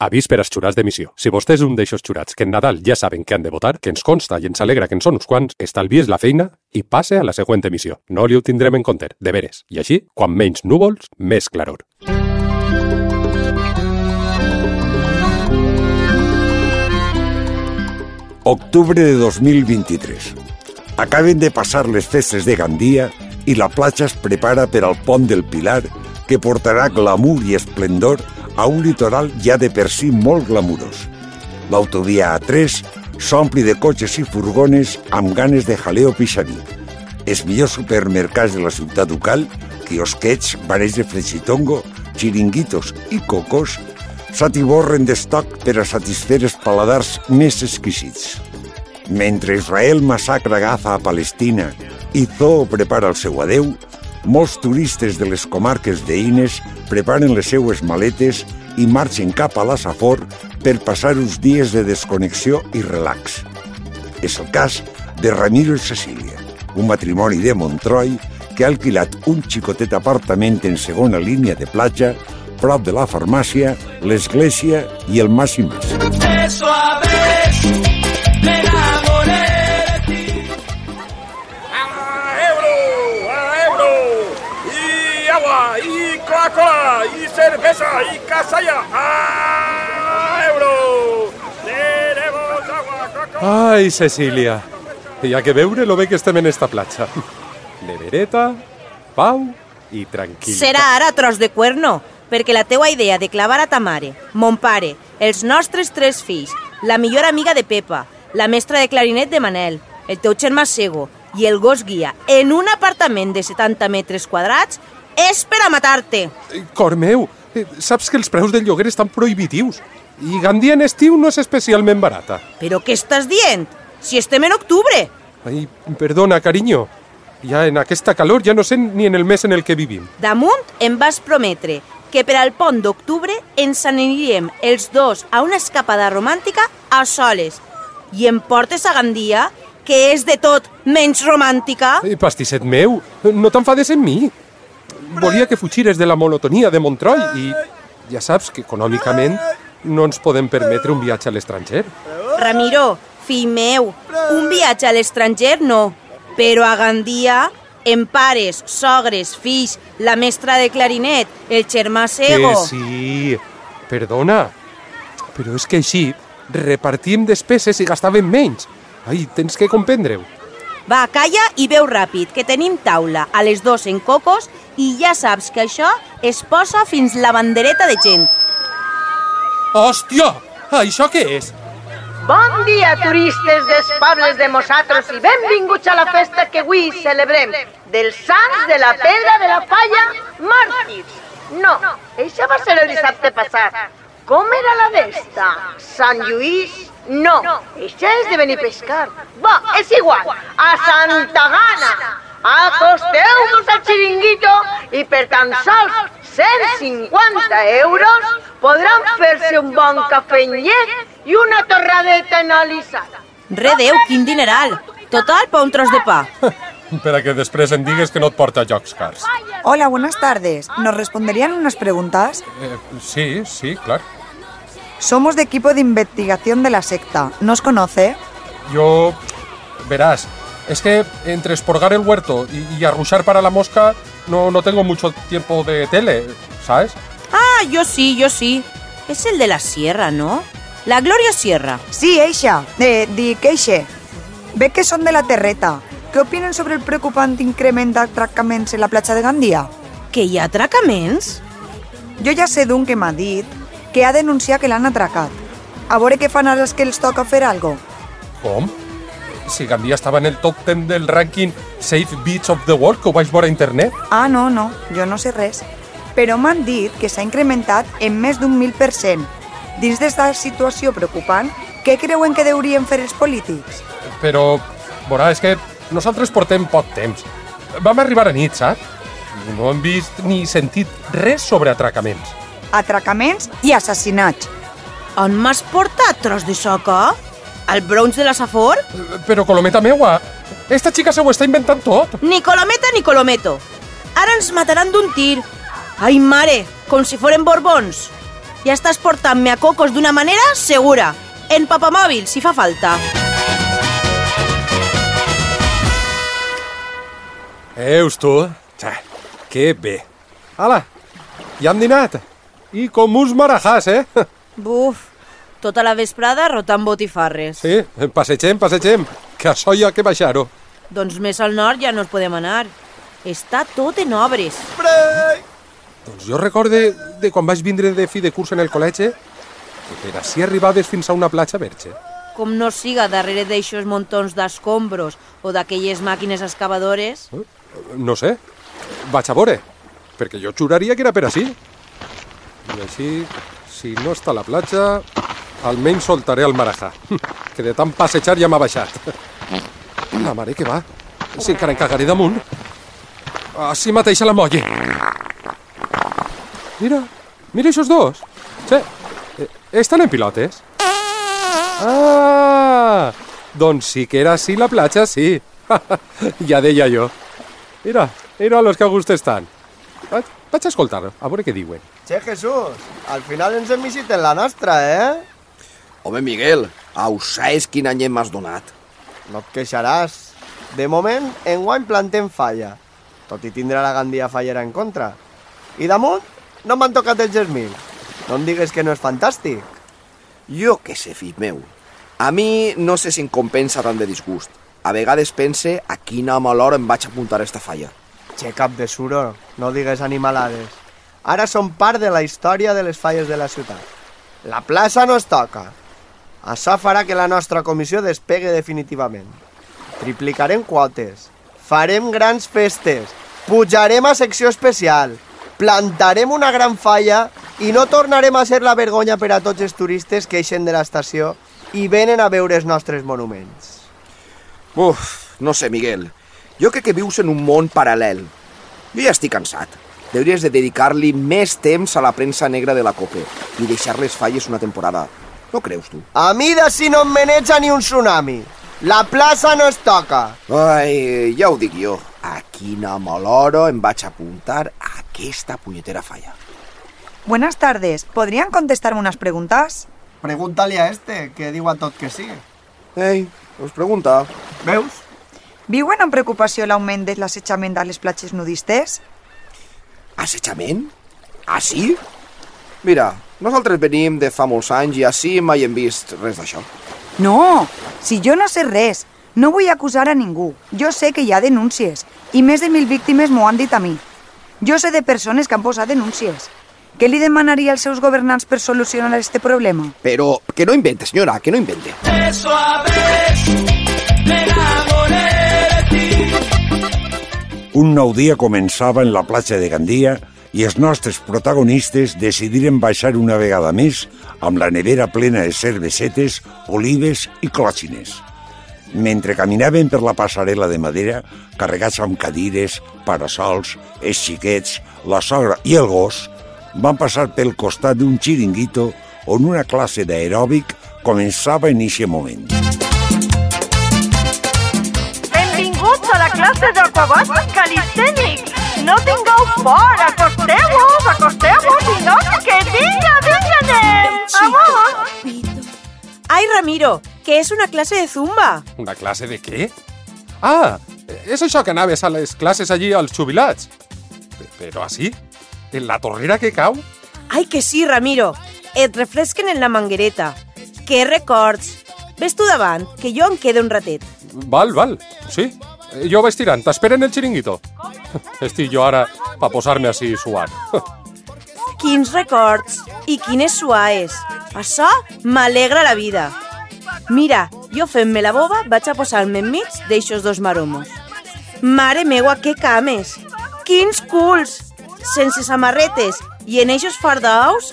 Avís per als xurats d'emissió. Si vostè és un d'eixos xurats que en Nadal ja saben que han de votar, que ens consta i ens alegra que en són uns quants, estalvies la feina i passe a la següent emissió. No li ho tindrem en compte, de veres. I així, quan menys núvols, més claror. Octubre de 2023. Acaben de passar les festes de Gandia i la platja es prepara per al pont del Pilar, que portarà glamour i esplendor a un litoral ja de per si molt glamurós. L'autovia A3 s'ompli de cotxes i furgones amb ganes de jaleo pixarí. Els millors supermercats de la ciutat ducal, quiosquets, bares de flexitongo, xiringuitos i cocos, s'atiborren d'estoc per a satisfer els paladars més exquisits. Mentre Israel massacra Gaza a Palestina i Zoo prepara el seu adeu, molts turistes de les comarques veïnes preparen les seues maletes i marxen cap a la Safor per passar uns dies de desconnexió i relax. És el cas de Ramiro i Cecília, un matrimoni de Montroi que ha alquilat un xicotet apartament en segona línia de platja prop de la farmàcia, l'església i el Mas i Més. Beso a beso, me enamoré de ti. ¡Euro! ¡Y agua! ¡Y Coca-Cola! ¡Y cerveza! ¡Y casalla! ¡Euro! ¡Tenemos agua, Coca-Cola! Ai, Cecília, hi ha que veure lo bé que estem en esta platja. Nevereta, pau i tranquil·litat. Serà ara tros de cuerno, perquè la teua idea de clavar a ta mare, mon pare, els nostres 3 fills, la millor amiga de Pepa, la mestra de clarinet de Manel, el teu germà Sego i el gos guia en un apartament de 70 metres quadrats és per a matar-te. Cor meu, saps que els preus del lloguer estan prohibitius i Gandia en estiu no és especialment barata. Però què estàs dient? Si estem en octubre! Ai, perdona, carinyo. Ja en aquesta calor ja no sé ni en el mes en el que vivim. Damunt em vas prometre que per al pont d'octubre ens aniríem els dos a una escapada romàntica a soles. I em portes a Gandia, que és de tot menys romàntica? Pastisset meu, no t'enfades en mi. Volia que fugires de la monotonia de Montroi i ja saps que econòmicament no ens podem permetre un viatge a l'estranger. Ramiro, fill meu, un viatge a l'estranger no, però a Gandia, en pares, sogres, fills, la mestra de clarinet, el germà Sego... Que sí, perdona, però és que així repartim despeses i gastàvem menys. Ai, tens que comprendre-ho. Va, calla i veu ràpid, que tenim taula a les 2 en cocos i ja saps que això es posa fins la bandereta de gent. Hòstia, això què és? Bon dia, turistes dels pobles de nosaltres i benvinguts a la festa que avui celebrem dels Sants de la Pedra de la Falla, màrtirs. No, això va ser el dissabte passat. Com era la d'esta? Sant Lluís? No, això és de Benipescar. Va, és igual, a Santa Gana. Acosteu-vos al xiringuito i per tan sols 150 euros podran fer-se un bon cafenyet i una torradeta analitzada. Redeu, quin dineral. Total, pa un tros de pa. Per a que després em digues que no et porta a jocs cars. Hola, buenas tardes. ¿Nos responderían unas preguntas? Sí, claro. Somos de equipo de investigación de la secta. ¿Nos conoce? Yo, verás, es que entre esporgar el huerto y arruchar para la mosca no tengo mucho tiempo de tele, ¿sabes? Ah, yo sí. Es el de la Sierra, ¿no? La Gloria Sierra. Sí, eixa. Dic eixe. Ve que són de la Terreta. Què opinen sobre el preocupant increment d'atracaments en la platja de Gandia? Que hi ha atracaments? Jo ja sé d'un que m'ha dit que ha denunciat que l'han atracat. A veure què fan ara els que els toca fer algo. Com? Si Gandia estava en el top 10 del rànquing Safe Beach of the World, que ho vaig veure a internet. Ah, no, jo no sé res. Però m'han dit que s'ha incrementat en més d'un 1000%. Dins d'esta situació preocupant, què creuen que deurien fer els polítics? Però, veurà, és que nosaltres portem poc temps. Vam arribar a nit, saps? No hem vist ni sentit res sobre atracaments. Atracaments i assassinats. On m'has portat, tros de soca? Al Browns de la Safor? Però, Colometa meua, esta xica se ho està inventant tot. Ni Colometa ni Colometo. Ara ens mataran d'un tir. Ai, mare, com si foren borbons. Ja estàs portant-me a cocos d'una manera segura. En papamòbil, si fa falta. Eus, tu? Que bé. Ala, ja hem dinat. I com uns marajars, Buf, tota la vesprada rotant botifarres. Sí, passegem, que això hi ha que baixar-ho. Doncs més al nord ja no ens podem anar. Està tot en obres. Doncs jo recorde de quan vaig vindre de fi de curs en el col·legi que per ací arribaves fins a una platja verge. Com no siga darrere d'eixos muntons d'escombros o d'aquelles màquines excavadores. No sé, vaig a veure, perquè jo juraria que era per ací. I així, si no està a la platja, almenys soltaré el marajà, que de tant passejar ja m'ha baixat. La mare que va, si encara en cagaré damunt. Així mateix a la molla. Mira aquests dos. Sí, estan en pilotes. Ah, doncs sí que era així la platja, sí. Ja deia jo. Mira los que a gust estan. Vaig a escoltar, a veure què diuen. Che, Jesús, al final ens hem vissit en la nostra, Home, Miguel, sabes quin any m'has donat. No et queixaràs. De moment, enguany plantem falla, tot i tindre la Gandia fallera en contra. I damunt, no m'han tocat els gesmil. No em digues que no és fantàstic. Jo què sé, fill meu. A mi no sé si em compensa tant de disgust. A vegades pense a quina mala hora em vaig apuntar a esta falla. Che, cap de suro, no digues animalades. Ara som part de la història de les falles de la ciutat. La plaça no es toca. Això farà que la nostra comissió despegue definitivament. Triplicarem quotes, farem grans festes, pujarem a secció especial, plantarem una gran falla i no tornarem a ser la vergonya per a tots els turistes que eixen de l'estació i venen a veure els nostres monuments. No sé, Miguel. Jo crec que vius en un món paral·lel. Jo ja estic cansat. Hauries de dedicar-li més temps a la premsa negra de la COPE i deixar les falles una temporada. No creus, tu? A mi d'ací no em maneja ni un tsunami. La plaça no es toca. Ai, ja ho dic jo. A quina mala hora em vaig apuntar a aquesta punyetera falla. Buenas tardes. ¿Podrían contestarme unas preguntas? Pregúntale a este, que diu a tot que sí. Ei, us pregunta. Veus? ¿Viuen amb preocupació l'augment de l'assetjament a les platges nudistes? Assetjament? Així? Mira, nosaltres venim de fa molts anys i així mai hem vist res d'això. No, si jo no sé res, no vull acusar a ningú. Jo sé que hi ha denúncies i més de 1.000 víctimes m'ho han dit a mi. Jo sé de persones que han posat denúncies. Què li demanaria als seus governants per solucionar este problema? Però que no invente, senyora, que no invente. Eso a vez me enamoré de ti. Un nou dia començava en la platja de Gandia i els nostres protagonistes decidiren baixar una vegada més amb la nevera plena de cervesetes, olives i clòxines. Mentre caminaven per la passarel·la de madera, carregats amb cadires, parasols, els xiquets, la sogra i el gos, van passar pel costat d'un xiringuito on una classe d'aeròbic començava en eixe moment. Benvinguts a la classe d'acrobàtic calistènic. No tingueu por, acosteu-vos i no, que vinga, anem. Vamos. Ai, Ramiro, que és una classe de zumba. Una classe de què? Ah, és això que anaves a les classes allí als jubilats. Però així? En la torrera que cau? Ai, que sí, Ramiro. Et refresquen en la manguereta. Que records. Ves tu davant, que jo em quedo un ratet. Val, sí. Jo vaig tirant. T'esperen el xiringuito. Estic jo ara pa posar-me així suant. Quins records i quines suaes. Això m'alegra la vida. Mira, jo fent-me la boba vaig a posar-me enmig d'eixos dos maromos. Mare meua, que cames! Quins culs! Sense samarretes i en eixos fardaus.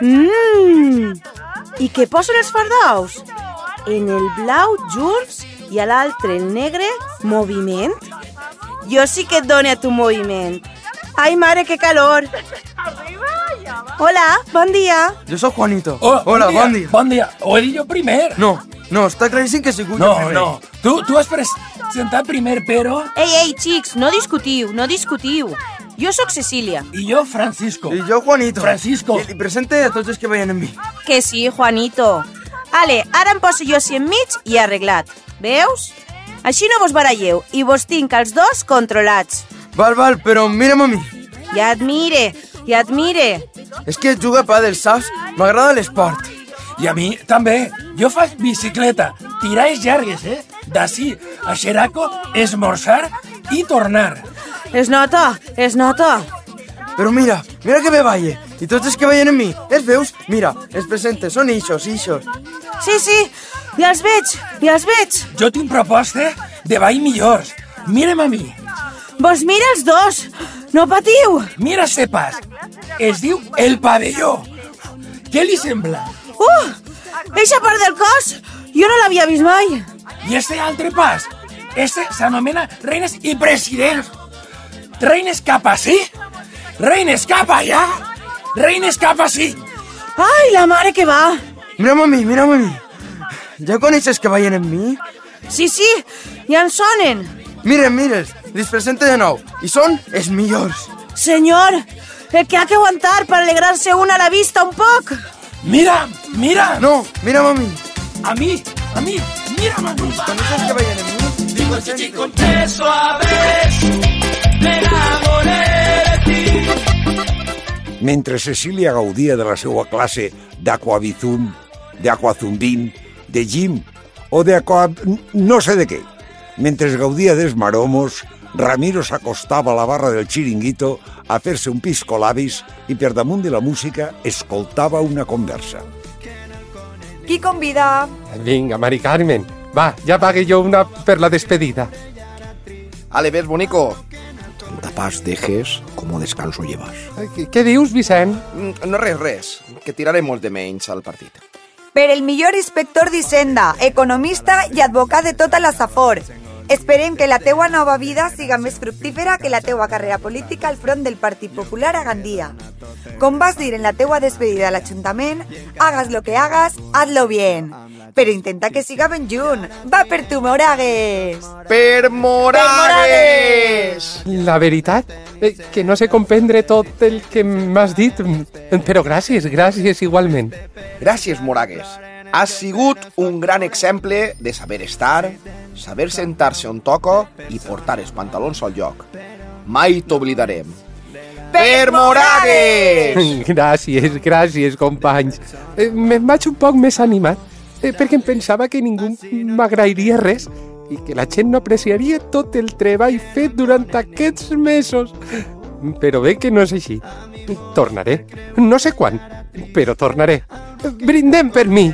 I què posen els fardaus? En el blau, junts, i a l'altre, el negre, moviment. Jo sí que et dono a tu moviment. Ai, mare, que calor! Hola, bon dia. Jo sóc Juanito. Hola, bon dia. Bon dia. Ho he dit jo primer. No, està claríssim que he sigut jo primer. No. Tu has presentat primer, però... Ei, xics, no discutiu. Jo sóc Cecília. I jo, Francisco. I jo, Juanito. Francisco. I presente a tots els que veien amb mi. Que sí, Juanito. Ale, ara em poso jo així enmig i arreglat. Veus? Així no vos baralleu i vos tinc els dos controlats. Val, però mira'm a mi. Ja et mire. És que jugar a pàdel, saps? M'agrada l'esport. I a mi també. Jo faig bicicleta, tirades llargues, D'ací a Xeraco, esmorzar i tornar. Es nota. Però mira que bé balle. I tots els que veien amb mi, els veus? Mira, els presente, són ixos. Sí, ja els veig. Jo tinc proposta de ball millors. Mira'm a mi. Vos mira els dos, no patiu. Mira este pas. Es diu El Pavelló. Què li sembla? Eixa part del cos, jo no l'havia vist mai. I este altre pas, s'anomena Reines i Presidents. Reines cap ací, reines cap allà, reines cap ací. Ai, la mare que va. Mira'm a mi. Ja coneixes que veien amb mi? Sí, ja en sonen. Mira'ls, les presente de nou. I són els millors. Senyor, el que ha que aguantar per alegrar-se una a la vista un poc. Mira. No, mira'm a mi. A mi, mira'm a mi. Coneixes que veien amb mi? Digo, chichi, confieso a ver, me enamoré de ti. Mentre Cecília gaudia de la seva classe d'aquabizum, d'aquazumbín, de gym o no sé de què. Mentre gaudia dels maromos, Ramiro s'acostava a la barra del xiringuito a fer-se un piscolabis i per damunt de la música escoltava una conversa. Qui convida? Vinga, Mari Carmen. Va, ja pague jo una per la despedida. Ale, ves, bonico. Tanta paz dejes como descanso llevas. Què dius, Vicent? No res, que tiraré molt de menys al partit. Per el millor inspector d'Hisenda, economista i advocat de tota la Safor. Esperem que la teua nova vida siga més fructífera que la teua carrera política al front del Partit Popular a Gandia. Com vas dir en la teua despedida a l'Ajuntament, hagas lo que hagas, hazlo bien. Però intenta que siga ben junt. Va per tu, Moragues! Per Moragues! La veritat, que no sé comprendre tot el que m'has dit, però gràcies igualment. Gràcies, Moragues. Has sigut un gran exemple de saber estar, saber sentar-se on toca i portar els pantalons al lloc. Mai t'oblidarem. Per Moragues! Gràcies, companys. Me'n vaig un poc més animat, perquè em pensava que ningú m'agrairia res i que la gent no apreciaria tot el treball fet durant aquests mesos. Però bé que no és així. Tornaré. No sé quan, però tornaré. Brindem per mi.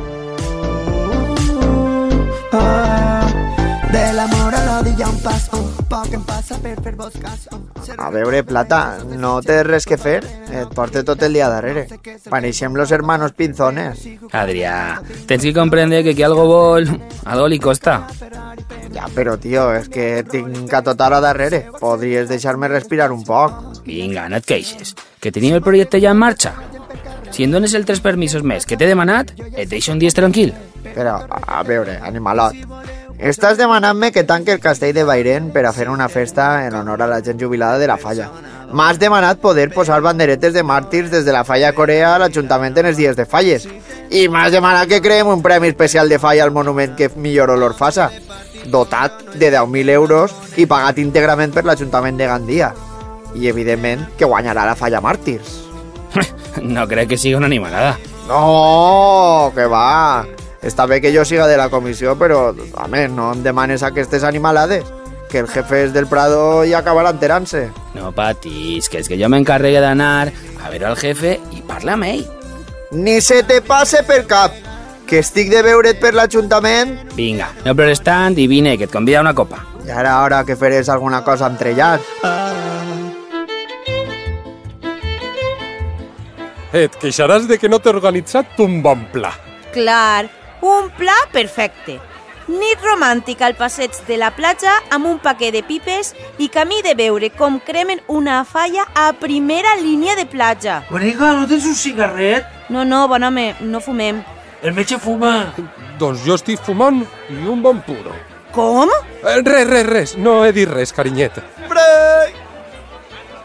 De l'amor a l'odi hi ha un pas, poc em passa per fer-vos cas. A veure, Plata, no té res que fer, et porte tot el dia darrere. Pareixem los hermanos Pinzones. Adrià, tens que comprendre que algo vol, algo li costa. Ja, però, tio, és que tinc a tota hora darrere. Podries deixar-me respirar un poc. Vinga, no et queixes, que tenim el projecte ja en marxa. Si em dones els 3 permisos més que t'he demanat, et deixo un dia tranquil. Però, a veure, animalot, estàs demanant-me que tanque el castell de Bairén per a fer una festa en honor a la gent jubilada de la Falla. M'has demanat poder posar banderetes de màrtirs des de la Falla a Corea a l'Ajuntament en els dies de falles. I m'has demanat que creem un premi especial de Falla al monument que millor olor faça, dotat de 10.000 euros i pagat íntegrament per l'Ajuntament de Gandia. I, evidentment, que guanyarà la Falla Màrtirs. No crec que sigui una animalada. No, que va. Està bé que jo siga de la comissió, però, home, no em demanes aquestes animalades, que el jefe és del Prado i acabarà enterant-se. No patis, que és que jo m'encarregue d'anar a veure el jefe i parlar amb ell. Ni se te passe per cap, que estic de veure't per l'Ajuntament. Vinga, no plores tant i vine, que et convida a una copa. I ara hora que faràs alguna cosa amb trellat. Et queixaràs de que no t'he organitzat un bon pla. Clar, un pla perfecte. Nit romàntica al passeig de la platja amb un paquet de pipes i camí de veure com cremen una falla a primera línia de platja. Bonica, no tens un cigarret? No, bon home, no fumem. El metge fuma. Doncs jo estic fumant i un bon puro. Com? Res, no he dit res, carinyet.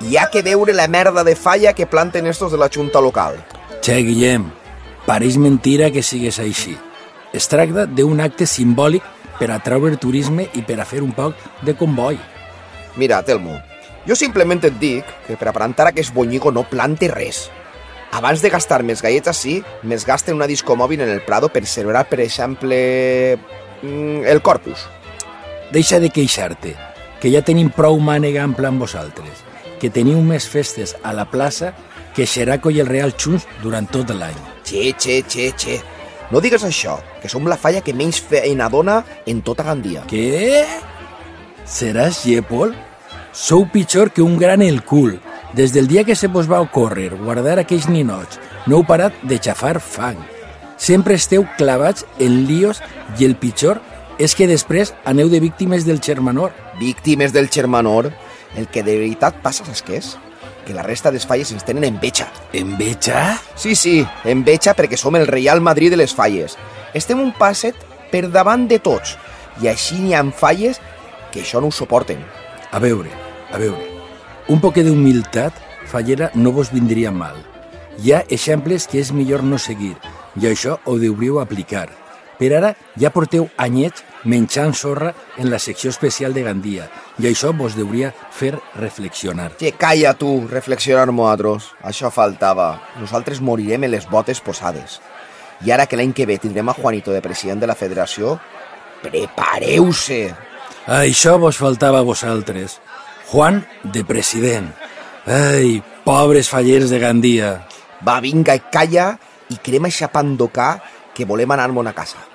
Hi ha que veure la merda de falla que planten estos de la junta local. Che, Guillem, pareix mentira que sigués així. Es tracta d'un acte simbòlic per atraure turisme i per a fer un poc de comboi. Mira, Telmo, jo simplement et dic que per a plantar aquest bonyigo no plante res. Abans de gastar més gallets així, més gasten una discomòbil en el Prado per celebrar, per exemple, el Corpus. Deixa de queixar-te, que ja tenim prou mànega ampla amb vosaltres, que teniu més festes a la plaça que Xeraco i el Real Junts durant tot l'any. Che. No digues això, que som la falla que menys feina dona en tota Gandia. Què? Seràs llépol? Sou pitjor que un gran el cul. Des del dia que se vos va ocórrer guardar aquells ninots, no heu parat de xafar fang. Sempre esteu clavats en líos i el pitjor és que després aneu de víctimes del Xermanor. Víctimes del Xermanor? El que de veritat passa és que la resta dels falles ens tenen enveja. Enveja? Sí, enveja perquè som el Real Madrid de les falles. Estem un passet per davant de tots i així n'hi ha falles que això no ho suporten. A veure, un poc d'humilitat fallera no vos vindria mal. Hi ha exemples que és millor no seguir i això ho deuríeu aplicar. Per ara ja porteu anyets menjant sorra en la secció especial de Gandia i això vos deuria fer reflexionar. Que calla tu, reflexionar nosaltres. Això faltava. Nosaltres morirem en les botes posades. I ara que l'any que ve tindrem a Juanito de president de la federació, prepareu-se! Això vos faltava a vosaltres. Juan de president. Ai, pobres fallers de Gandia. Va, vinga, calla i crema eixa pandocà que volem anar-me'n a casa.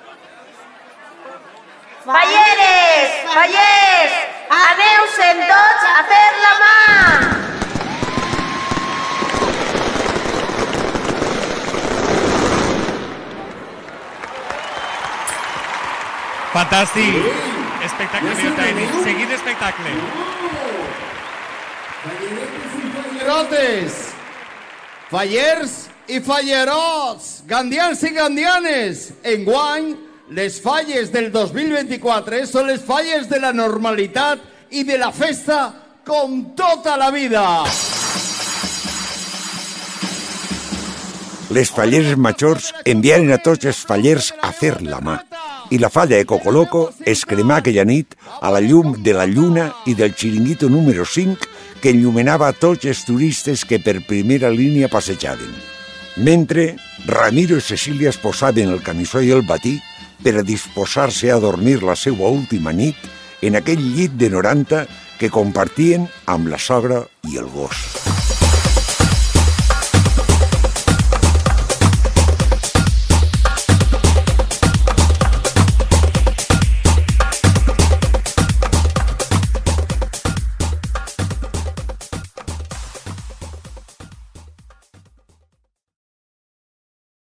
Fallers! Aneu-se'n tots a fer la mà! Fantàstic! Espectacle pirotècnic, seguit espectacle. Fallerotes, fallers i fallerots, gandians i gandianes, enguany les falles del 2024 són les falles de la normalitat i de la festa com tota la vida. Les falleres majors enviaren a tots els fallers a fer la mà i la falla de Cocoloco es cremà aquella nit a la llum de la lluna i del xiringuito número 5 que enllumenava a tots els turistes que per primera línia passejaven. Mentre Ramiro i Cecília es posaven el camissó i el batí per a disposar-se a dormir la seva última nit en aquell llit de 90 que compartien amb la sogra i el gos.